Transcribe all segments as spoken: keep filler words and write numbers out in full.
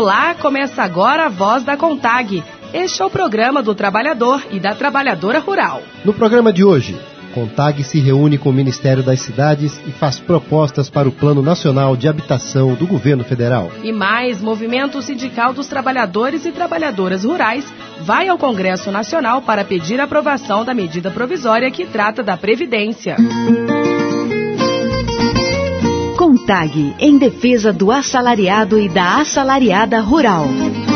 Olá, começa agora a Voz da CONTAG. Este é o programa do trabalhador e da trabalhadora rural. No programa de hoje, CONTAG se reúne com o Ministério das Cidades e faz propostas para o Plano Nacional de Habitação do Governo Federal. E mais, Movimento Sindical dos Trabalhadores e Trabalhadoras Rurais vai ao Congresso Nacional para pedir a aprovação da medida provisória que trata da Previdência. CONTAG, em defesa do assalariado e da assalariada rural.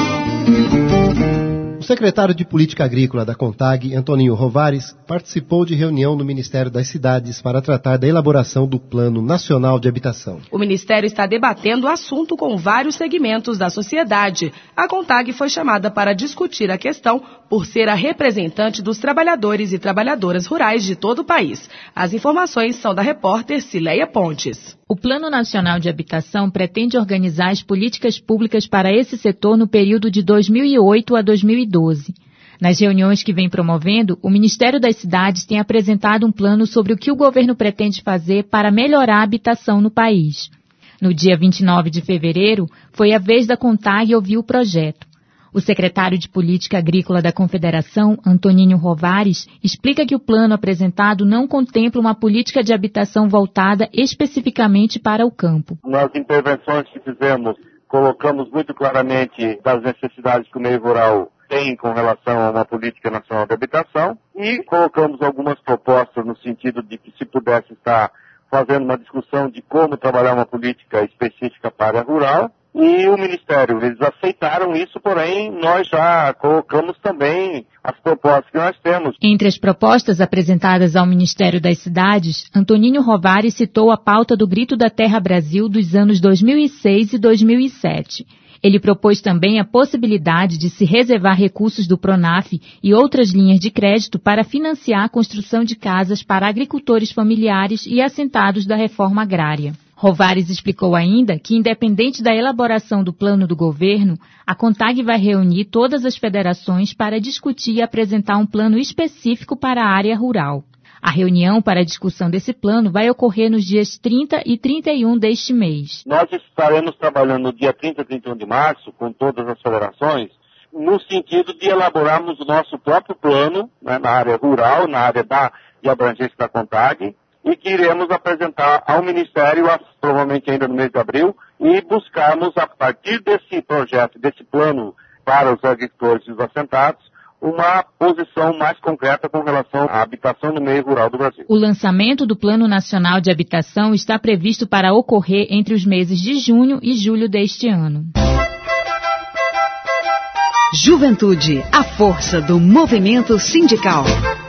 O secretário de Política Agrícola da CONTAG, Antoninho Rovares, participou de reunião no Ministério das Cidades para tratar da elaboração do Plano Nacional de Habitação. O Ministério está debatendo o assunto com vários segmentos da sociedade. A CONTAG foi chamada para discutir a questão por ser a representante dos trabalhadores e trabalhadoras rurais de todo o país. As informações são da repórter Cileia Pontes. O Plano Nacional de Habitação pretende organizar as políticas públicas para esse setor no período de dois mil e oito a dois mil e doze. Nas reuniões que vem promovendo, o Ministério das Cidades tem apresentado um plano sobre o que o governo pretende fazer para melhorar a habitação no país. No dia vinte e nove de fevereiro, foi a vez da CONTAG ouvir o projeto. O secretário de Política Agrícola da Confederação, Antoninho Rovares, explica que o plano apresentado não contempla uma política de habitação voltada especificamente para o campo. Nas intervenções que fizemos, colocamos muito claramente das necessidades que o meio rural tem com relação a uma política nacional de habitação e colocamos algumas propostas no sentido de que se pudesse estar fazendo uma discussão de como trabalhar uma política específica para a área rural. E o Ministério, eles aceitaram isso, porém nós já colocamos também as propostas que nós temos. Entre as propostas apresentadas ao Ministério das Cidades, Antoninho Rovares citou a pauta do Grito da Terra Brasil dos anos dois mil e seis e dois mil e sete. Ele propôs também a possibilidade de se reservar recursos do PRONAF e outras linhas de crédito para financiar a construção de casas para agricultores familiares e assentados da reforma agrária. Rovares explicou ainda que, independente da elaboração do plano do governo, a CONTAG vai reunir todas as federações para discutir e apresentar um plano específico para a área rural. A reunião para a discussão desse plano vai ocorrer nos dias trinta e trinta e um deste mês. Nós estaremos trabalhando no dia trinta e trinta e um de março com todas as federações, no sentido de elaborarmos o nosso próprio plano, né, na área rural, na área da, de abrangência da CONTAG, e que iremos apresentar ao Ministério, provavelmente ainda no mês de abril, e buscarmos, a partir desse projeto, desse plano para os agricultores e os assentados, uma posição mais concreta com relação à habitação no meio rural do Brasil. O lançamento do Plano Nacional de Habitação está previsto para ocorrer entre os meses de junho e julho deste ano. Juventude, a força do movimento sindical.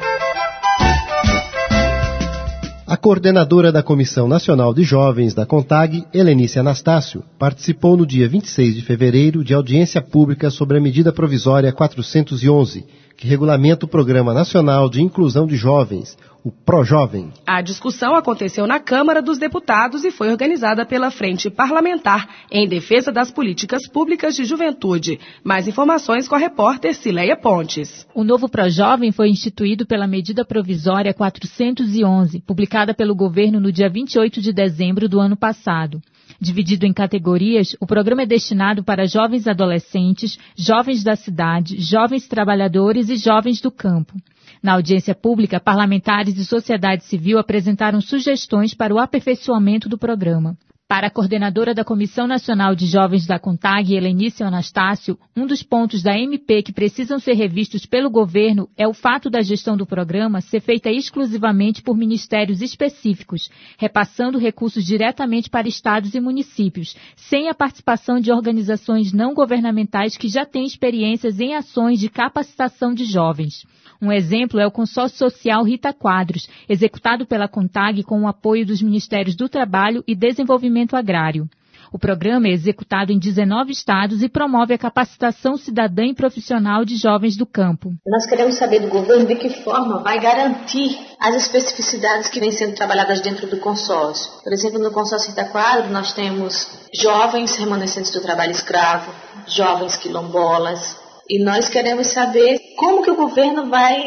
A coordenadora da Comissão Nacional de Jovens da CONTAG, Helenice Anastácio, participou no dia vinte e seis de fevereiro de audiência pública sobre a medida provisória quatrocentos e onze, que regulamenta o Programa Nacional de Inclusão de Jovens, o PROJovem. A discussão aconteceu na Câmara dos Deputados e foi organizada pela Frente Parlamentar em Defesa das Políticas Públicas de Juventude. Mais informações com a repórter Cileia Pontes. O novo PROJovem foi instituído pela medida provisória quatrocentos e onze, publicada pelo governo no dia vinte e oito de dezembro do ano passado. Dividido em categorias, o programa é destinado para jovens adolescentes, jovens da cidade, jovens trabalhadores e jovens do campo. Na audiência pública, parlamentares e sociedade civil apresentaram sugestões para o aperfeiçoamento do programa. Para a coordenadora da Comissão Nacional de Jovens da CONTAG, Helenice Anastácio, um dos pontos da M P que precisam ser revistos pelo governo é o fato da gestão do programa ser feita exclusivamente por ministérios específicos, repassando recursos diretamente para estados e municípios, sem a participação de organizações não governamentais que já têm experiências em ações de capacitação de jovens. Um exemplo é o consórcio social Rita Quadros, executado pela CONTAG com o apoio dos Ministérios do Trabalho e Desenvolvimento Agrário. O programa é executado em dezenove estados e promove a capacitação cidadã e profissional de jovens do campo. Nós queremos saber do governo de que forma vai garantir as especificidades que vêm sendo trabalhadas dentro do consórcio. Por exemplo, no consórcio Rita Quadros nós temos jovens remanescentes do trabalho escravo, jovens quilombolas, e nós queremos saber como que o governo vai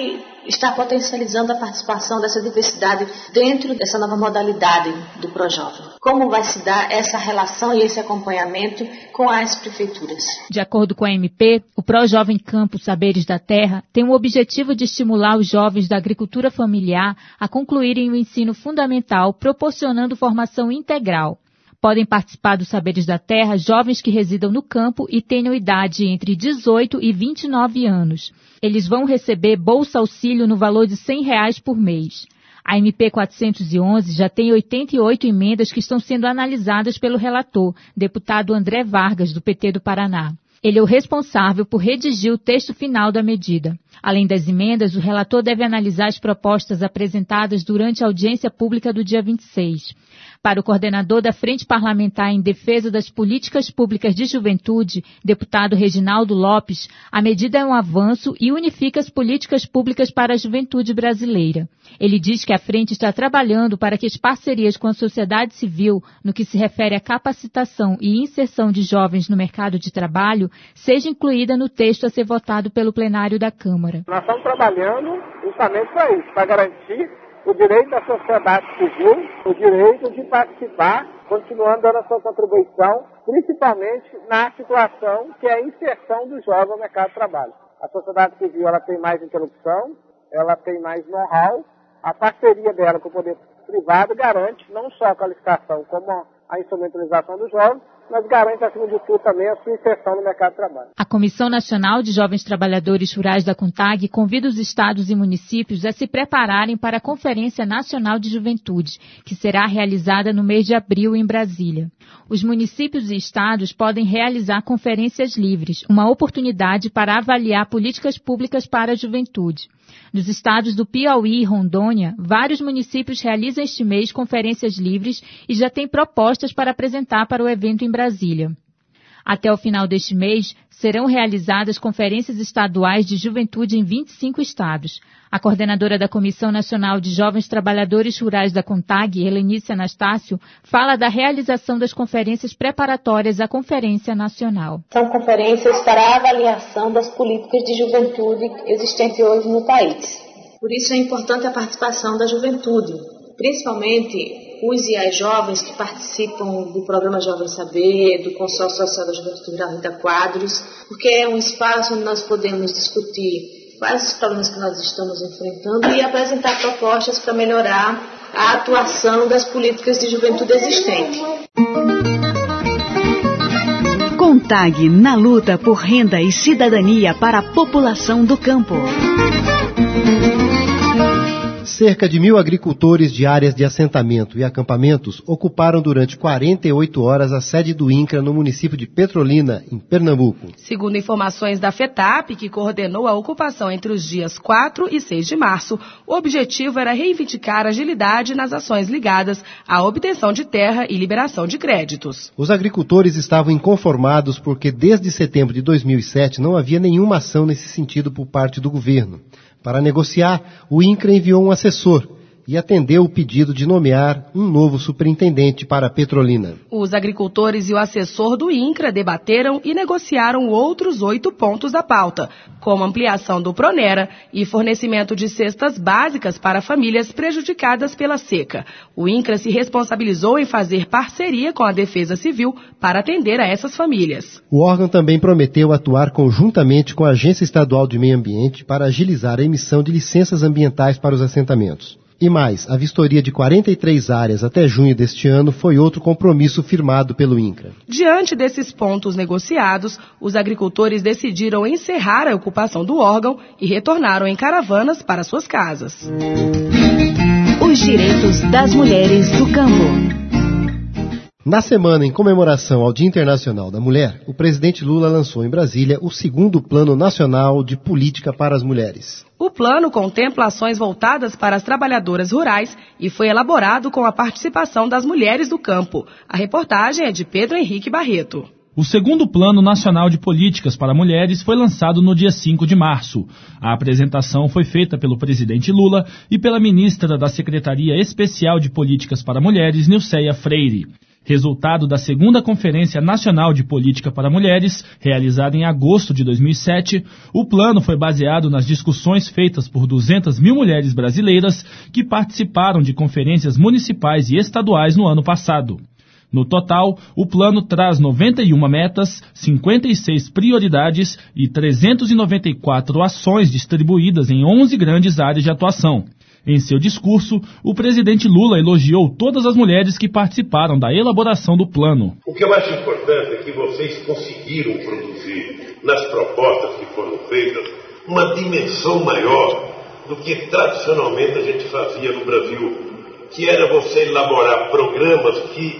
está potencializando a participação dessa diversidade dentro dessa nova modalidade do ProJovem. Como vai se dar essa relação e esse acompanhamento com as prefeituras? De acordo com a M P, o ProJovem Campus Saberes da Terra tem o objetivo de estimular os jovens da agricultura familiar a concluírem o ensino fundamental, proporcionando formação integral. Podem participar dos Saberes da Terra jovens que residam no campo e tenham idade entre dezoito e vinte e nove anos. Eles vão receber bolsa auxílio no valor de cem reais por mês. A M P quatrocentos e onze já tem oitenta e oito emendas que estão sendo analisadas pelo relator, deputado André Vargas, do P T do Paraná. Ele é o responsável por redigir o texto final da medida. Além das emendas, o relator deve analisar as propostas apresentadas durante a audiência pública do dia vinte e seis. Para o coordenador da Frente Parlamentar em Defesa das Políticas Públicas de Juventude, deputado Reginaldo Lopes, a medida é um avanço e unifica as políticas públicas para a juventude brasileira. Ele diz que a Frente está trabalhando para que as parcerias com a sociedade civil, no que se refere à capacitação e inserção de jovens no mercado de trabalho, seja incluída no texto a ser votado pelo plenário da Câmara. Nós estamos trabalhando justamente para isso, para garantir o direito da sociedade civil, o direito de participar, continuando dando a sua contribuição, principalmente na situação que é a inserção do jovem no mercado de trabalho. A sociedade civil ela tem mais interrupção, ela tem mais know-how, a parceria dela com o poder privado garante não só a qualificação como a instrumentalização do jovem, mas garante, acima de tudo, também a sua inserção no mercado de trabalho. A Comissão Nacional de Jovens Trabalhadores Rurais da CONTAG convida os estados e municípios a se prepararem para a Conferência Nacional de Juventude, que será realizada no mês de abril em Brasília. Os municípios e estados podem realizar conferências livres, uma oportunidade para avaliar políticas públicas para a juventude. Nos estados do Piauí e Rondônia, vários municípios realizam este mês conferências livres e já têm propostas para apresentar para o evento em Brasília. Até o final deste mês, serão realizadas conferências estaduais de juventude em vinte e cinco estados. A coordenadora da Comissão Nacional de Jovens Trabalhadores Rurais da CONTAG, Helenice Anastácio, fala da realização das conferências preparatórias à Conferência Nacional. São conferências para a avaliação das políticas de juventude existentes hoje no país. Por isso é importante a participação da juventude, principalmente os e as jovens que participam do programa Jovem Saber, do Consórcio Social da Juventude Rural Rita Quadros, porque é um espaço onde nós podemos discutir quais os problemas que nós estamos enfrentando e apresentar propostas para melhorar a atuação das políticas de juventude existentes. CONTAG na luta por renda e cidadania para a população do campo. Cerca de mil agricultores de áreas de assentamento e acampamentos ocuparam durante quarenta e oito horas a sede do INCRA no município de Petrolina, em Pernambuco. Segundo informações da FETAP, que coordenou a ocupação entre os dias quatro e seis de março, o objetivo era reivindicar agilidade nas ações ligadas à obtenção de terra e liberação de créditos. Os agricultores estavam inconformados porque desde setembro de dois mil e sete não havia nenhuma ação nesse sentido por parte do governo. Para negociar, o INCRA enviou um assessor e atendeu o pedido de nomear um novo superintendente para a Petrolina. Os agricultores e o assessor do INCRA debateram e negociaram outros oito pontos da pauta, como ampliação do Pronera e fornecimento de cestas básicas para famílias prejudicadas pela seca. O INCRA se responsabilizou em fazer parceria com a Defesa Civil para atender a essas famílias. O órgão também prometeu atuar conjuntamente com a Agência Estadual de Meio Ambiente para agilizar a emissão de licenças ambientais para os assentamentos. E mais, a vistoria de quarenta e três áreas até junho deste ano foi outro compromisso firmado pelo INCRA. Diante desses pontos negociados, os agricultores decidiram encerrar a ocupação do órgão e retornaram em caravanas para suas casas. Os direitos das mulheres do campo. Na semana em comemoração ao Dia Internacional da Mulher, o presidente Lula lançou em Brasília o segundo Plano Nacional de Política para as Mulheres. O plano contempla ações voltadas para as trabalhadoras rurais e foi elaborado com a participação das mulheres do campo. A reportagem é de Pedro Henrique Barreto. O segundo Plano Nacional de Políticas para Mulheres foi lançado no dia cinco de março. A apresentação foi feita pelo presidente Lula e pela ministra da Secretaria Especial de Políticas para Mulheres, Nilceia Freire. Resultado da segunda Conferência Nacional de Política para Mulheres, realizada em agosto de dois mil e sete, o plano foi baseado nas discussões feitas por duzentas mil mulheres brasileiras que participaram de conferências municipais e estaduais no ano passado. No total, o plano traz noventa e uma metas, cinquenta e seis prioridades e trezentas e noventa e quatro ações distribuídas em onze grandes áreas de atuação. Em seu discurso, o presidente Lula elogiou todas as mulheres que participaram da elaboração do plano. O que eu acho importante é que vocês conseguiram produzir, nas propostas que foram feitas, uma dimensão maior do que tradicionalmente a gente fazia no Brasil, que era você elaborar programas que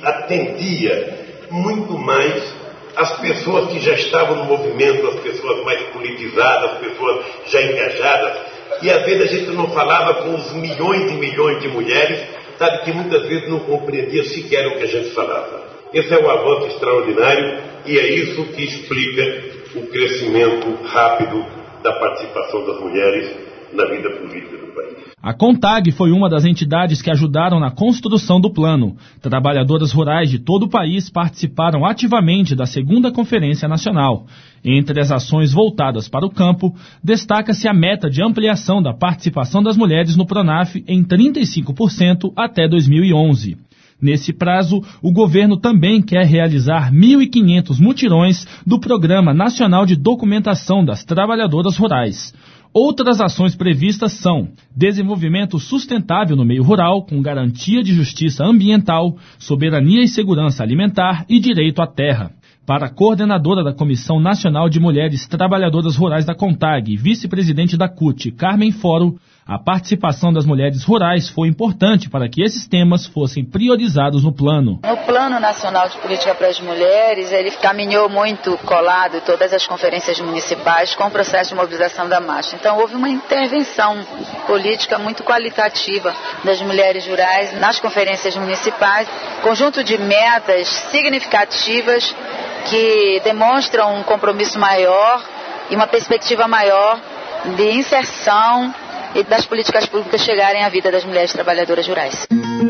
atendia muito mais as pessoas que já estavam no movimento, as pessoas mais politizadas, as pessoas já engajadas. E às vezes a gente não falava com os milhões e milhões de mulheres, sabe, que muitas vezes não compreendia sequer o que a gente falava. Esse é um avanço extraordinário e é isso que explica o crescimento rápido da participação das mulheres na vida política do país. A CONTAG foi uma das entidades que ajudaram na construção do plano. Trabalhadoras rurais de todo o país participaram ativamente da segunda Conferência Nacional. Entre as ações voltadas para o campo, destaca-se a meta de ampliação da participação das mulheres no PRONAF em trinta e cinco por cento até dois mil e onze. Nesse prazo, o governo também quer realizar mil e quinhentos mutirões do Programa Nacional de Documentação das Trabalhadoras Rurais. Outras ações previstas são desenvolvimento sustentável no meio rural, com garantia de justiça ambiental, soberania e segurança alimentar e direito à terra. Para a coordenadora da Comissão Nacional de Mulheres Trabalhadoras Rurais da CONTAG e vice-presidente da C U T, Carmen Foro, a participação das mulheres rurais foi importante para que esses temas fossem priorizados no plano. No Plano Nacional de Política para as Mulheres, ele caminhou muito colado todas as conferências municipais com o processo de mobilização da marcha. Então houve uma intervenção política muito qualitativa das mulheres rurais nas conferências municipais, conjunto de metas significativas que demonstram um compromisso maior e uma perspectiva maior de inserção e das políticas públicas chegarem à vida das mulheres trabalhadoras rurais.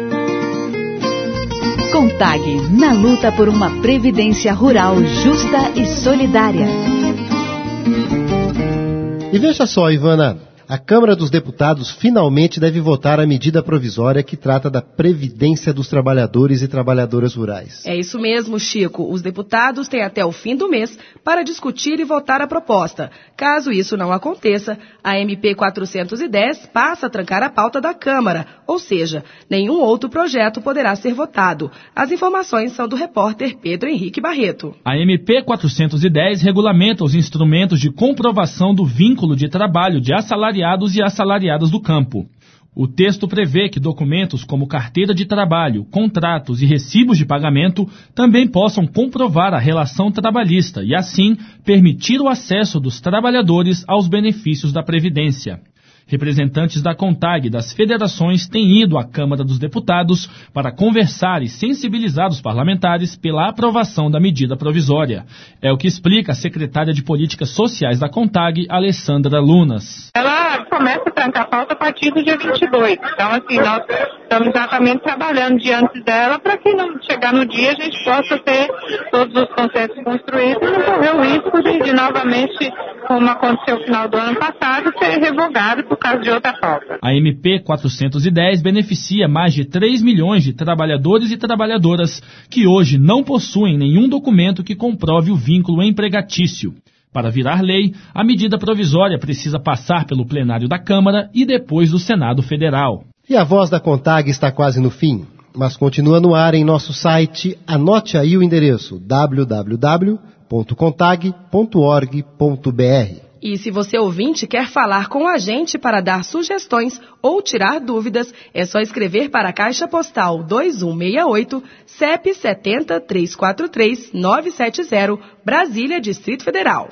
CONTAG, na luta por uma previdência rural justa e solidária. E veja só, Ivana, a Câmara dos Deputados finalmente deve votar a medida provisória que trata da Previdência dos Trabalhadores e Trabalhadoras Rurais. É isso mesmo, Chico. Os deputados têm até o fim do mês para discutir e votar a proposta. Caso isso não aconteça, a M P quatrocentos e dez passa a trancar a pauta da Câmara, ou seja, nenhum outro projeto poderá ser votado. As informações são do repórter Pedro Henrique Barreto. A M P quatrocentos e dez regulamenta os instrumentos de comprovação do vínculo de trabalho de assalariados e assalariadas do campo. O texto prevê que documentos como carteira de trabalho, contratos e recibos de pagamento também possam comprovar a relação trabalhista e, assim, permitir o acesso dos trabalhadores aos benefícios da Previdência. Representantes da CONTAG e das federações têm ido à Câmara dos Deputados para conversar e sensibilizar os parlamentares pela aprovação da medida provisória. É o que explica a secretária de Políticas Sociais da CONTAG, Alessandra Lunas. Ela começa a trancar a pauta a partir do dia vinte e dois. Então, assim, nós estamos exatamente trabalhando diante dela para que, não chegar no dia, a gente possa ter todos os consensos construídos e não correr o risco de, de novamente, como aconteceu no final do ano passado, ser revogado por causa de outra pauta. A M P quatrocentos e dez beneficia mais de três milhões de trabalhadores e trabalhadoras que hoje não possuem nenhum documento que comprove o vínculo empregatício. Para virar lei, a medida provisória precisa passar pelo plenário da Câmara e depois do Senado Federal. E a voz da CONTAG está quase no fim, mas continua no ar em nosso site. Anote aí o endereço w w w ponto contag ponto org ponto b r. E se você ouvinte quer falar com a gente para dar sugestões ou tirar dúvidas, é só escrever para a Caixa Postal dois um seis oito, C E P sete zero, três quatro três, nove sete zero, Brasília, Distrito Federal.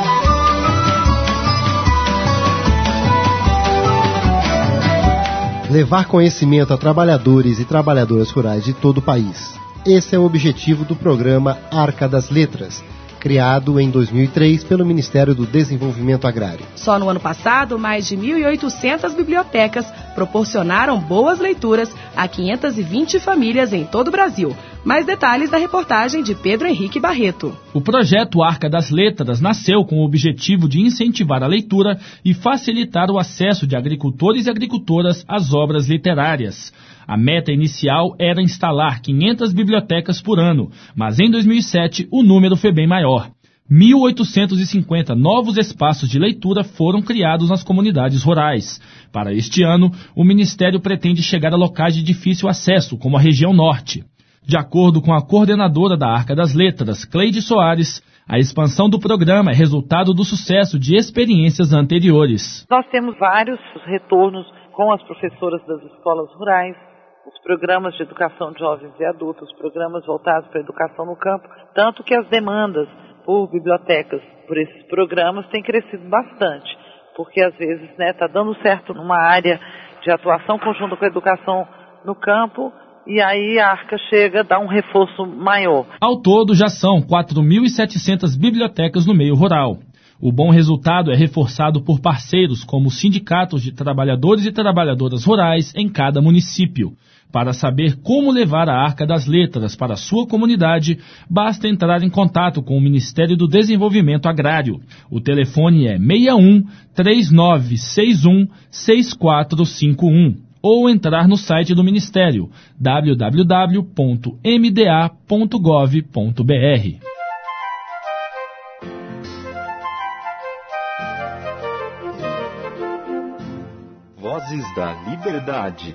Levar conhecimento a trabalhadores e trabalhadoras rurais de todo o país. Esse é o objetivo do programa Arca das Letras, criado em dois mil e três pelo Ministério do Desenvolvimento Agrário. Só no ano passado, mais de mil e oitocentas bibliotecas proporcionaram boas leituras a quinhentas e vinte famílias em todo o Brasil. Mais detalhes da reportagem de Pedro Henrique Barreto. O projeto Arca das Letras nasceu com o objetivo de incentivar a leitura e facilitar o acesso de agricultores e agricultoras às obras literárias. A meta inicial era instalar quinhentas bibliotecas por ano, mas em dois mil e sete o número foi bem maior. mil oitocentos e cinquenta novos espaços de leitura foram criados nas comunidades rurais. Para este ano, o Ministério pretende chegar a locais de difícil acesso, como a região norte. De acordo com a coordenadora da Arca das Letras, Cleide Soares, a expansão do programa é resultado do sucesso de experiências anteriores. Nós temos vários retornos com as professoras das escolas rurais, os programas de educação de jovens e adultos, os programas voltados para a educação no campo, tanto que as demandas por bibliotecas, por esses programas, têm crescido bastante, porque às vezes está, né, dando certo numa área de atuação conjunta com a educação no campo, e aí a Arca chega a dar um reforço maior. Ao todo, já são quatro mil e setecentas bibliotecas no meio rural. O bom resultado é reforçado por parceiros como os sindicatos de trabalhadores e trabalhadoras rurais em cada município. Para saber como levar a Arca das Letras para a sua comunidade, basta entrar em contato com o Ministério do Desenvolvimento Agrário. O telefone é seis um, três nove seis um, seis quatro cinco um ou entrar no site do Ministério, w w w ponto m d a ponto gov ponto b r. Vozes da Liberdade.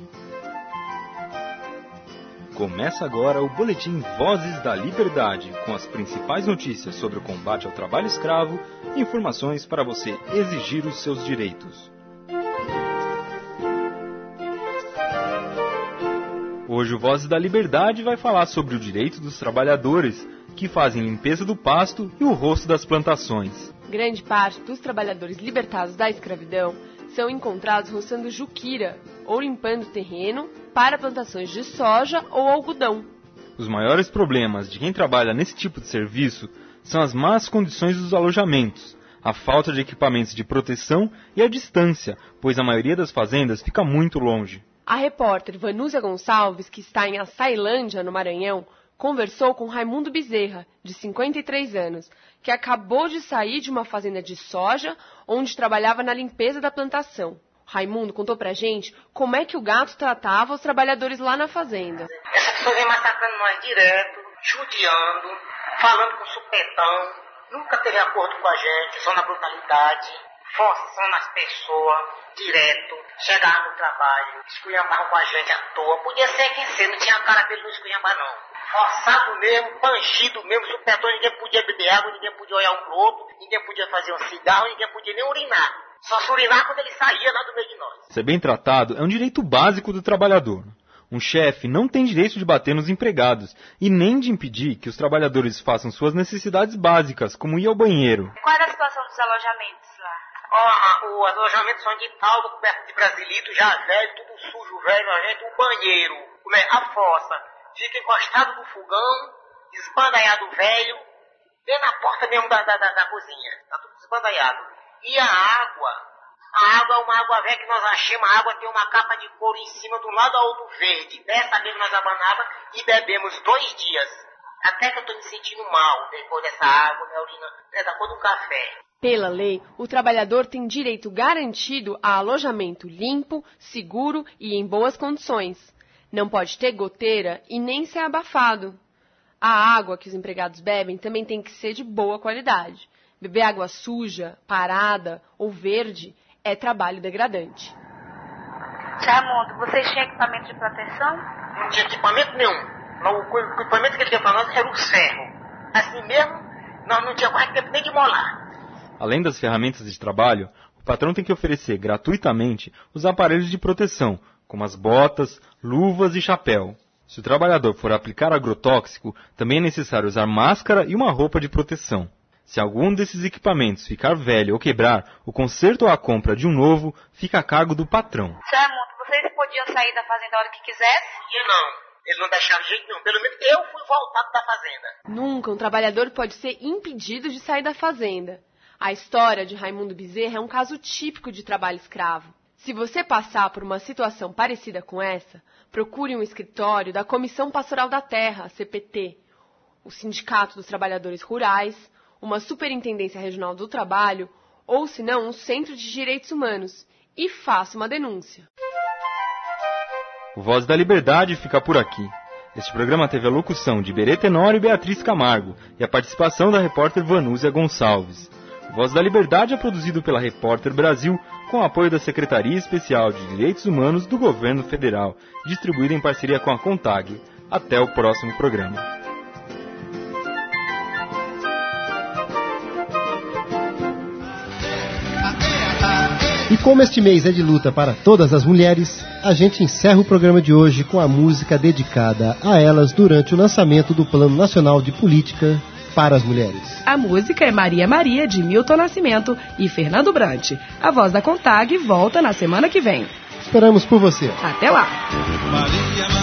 Começa agora o boletim Vozes da Liberdade, com as principais notícias sobre o combate ao trabalho escravo e informações para você exigir os seus direitos. Hoje o Vozes da Liberdade vai falar sobre o direito dos trabalhadores que fazem limpeza do pasto e o rosto das plantações. Grande parte dos trabalhadores libertados da escravidão são encontrados roçando juquira ou limpando terreno para plantações de soja ou algodão. Os maiores problemas de quem trabalha nesse tipo de serviço são as más condições dos alojamentos, a falta de equipamentos de proteção e a distância, pois a maioria das fazendas fica muito longe. A repórter Vanúzia Gonçalves, que está em Açailândia, no Maranhão, conversou com Raimundo Bezerra, de cinquenta e três anos, que acabou de sair de uma fazenda de soja, onde trabalhava na limpeza da plantação. Raimundo contou pra gente como é que o gato tratava os trabalhadores lá na fazenda. Essa pessoa vem massacrando nós direto, judiando, falando com supetão, nunca teve acordo com a gente, só na brutalidade, forçando as pessoas, direto, chegavam no trabalho, esculhambavam com a gente à toa, podia ser quem ser, não tinha cara pra ele não esculhambar não. Forçado mesmo, pangido mesmo, supetão, ninguém podia beber água, ninguém podia olhar um pro outro, ninguém podia fazer um cigarro, ninguém podia nem urinar. Só se urinar quando ele saía lá do meio de nós. Ser bem tratado é um direito básico do trabalhador. Um chefe não tem direito de bater nos empregados e nem de impedir que os trabalhadores façam suas necessidades básicas, como ir ao banheiro. Qual é a situação dos alojamentos lá? Ó, oh, os alojamentos são de talco, coberto de brasilito, já velho, tudo sujo, velho, a gente, o banheiro, a fossa, fica encostado no fogão, esbandaiado velho, bem na porta mesmo da, da, da, da cozinha, tá tudo esbandaiado. E a água, a água é uma água velha que nós achamos, a água tem uma capa de couro em cima do lado ao do verde. Dessa vez nós abanava e bebemos dois dias. Até que eu estou me sentindo mal depois dessa água, minha urina é da cor do café. Pela lei, o trabalhador tem direito garantido a alojamento limpo, seguro e em boas condições. Não pode ter goteira e nem ser abafado. A água que os empregados bebem também tem que ser de boa qualidade. Beber água suja, parada ou verde é trabalho degradante. Raimundo, vocês tinham equipamento de proteção? Não tinha equipamento nenhum. O equipamento que ele deu para nós era o ferro. Assim mesmo, nós não tínhamos quase tempo nem de molar. Além das ferramentas de trabalho, o patrão tem que oferecer gratuitamente os aparelhos de proteção, como as botas, luvas e chapéu. Se o trabalhador for aplicar agrotóxico, também é necessário usar máscara e uma roupa de proteção. Se algum desses equipamentos ficar velho ou quebrar, o conserto ou a compra de um novo fica a cargo do patrão. Raimundo, vocês podiam sair da fazenda a hora que quisessem? Podia não. Eles não deixaram de jeito nenhum. Pelo menos eu fui voltado da fazenda. Nunca um trabalhador pode ser impedido de sair da fazenda. A história de Raimundo Bezerra é um caso típico de trabalho escravo. Se você passar por uma situação parecida com essa, procure um escritório da Comissão Pastoral da Terra, C P T, o Sindicato dos Trabalhadores Rurais, uma Superintendência Regional do Trabalho ou, se não, um Centro de Direitos Humanos e faça uma denúncia. O Voz da Liberdade fica por aqui. Este programa teve a locução de Berê Tenório e Beatriz Camargo e a participação da repórter Vanúzia Gonçalves. O Voz da Liberdade é produzido pela Repórter Brasil com o apoio da Secretaria Especial de Direitos Humanos do Governo Federal, distribuído em parceria com a CONTAG. Até o próximo programa. E como este mês é de luta para todas as mulheres, a gente encerra o programa de hoje com a música dedicada a elas durante o lançamento do Plano Nacional de Política para as Mulheres. A música é Maria Maria, de Milton Nascimento e Fernando Brant. A Voz da CONTAG volta na semana que vem. Esperamos por você. Até lá! Maria,